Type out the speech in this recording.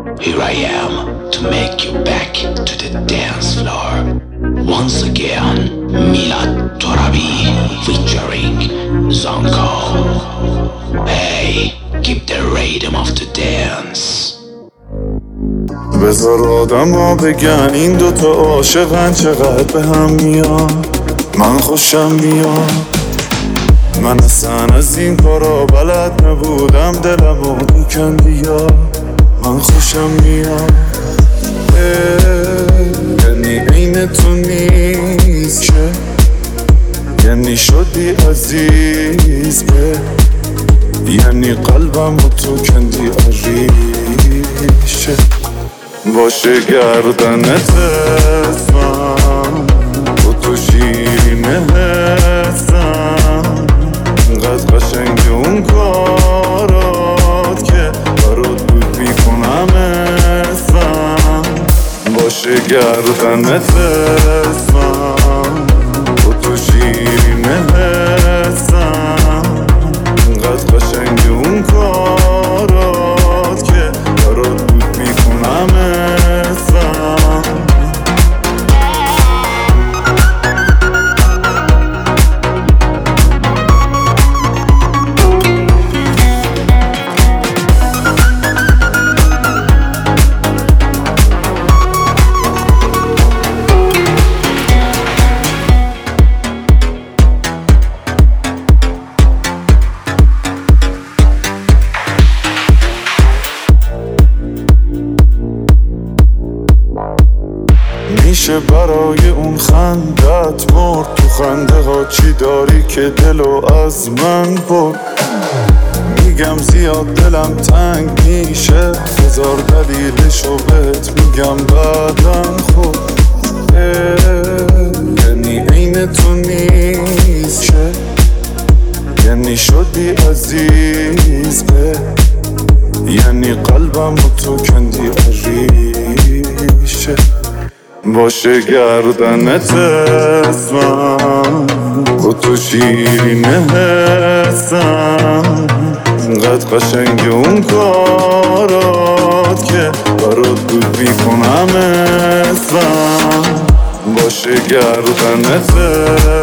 Here I am to make you back to the dance floor. Once again, Milad Torabi featuring Zonko. Hey, keep the rhythm of the dance. بذار آدم ها بگن این دوتا عاشقن چقدر به هم میان. من خوشم میاد، من اصلا از این کارا بلد نبودم، دلمو بکن بیا. من خوشم میاد، یعنی عین تو نیست که، یعنی شدی عزیز به، یعنی قلبم و تو کندی آریشه. باشه گردنت اسمم و تو شیرین حسم، قد قشنگ اون کارات که برات بود میکنم اسمم. باشه گردنت اسمم و تو شیرین حسم، قد قشنگ اون کارات که برات بود میکنم اسمم. میشه برای اون خندت مرد، تو خنده ها چی داری که دلو از من برد. میگم زیاد دلم تنگ میشه، هزار دلیلشو بهت میگم بعدم. خود یعنی عین تو نیست که، یعنی شدی عزیز به، یعنی قلبم و تو کندی آریشه. باشه گردنت اسمم و تو شیرین حسم، قد قشنگ اون کارات که برات بود میکنم اسمم. باشه گردنت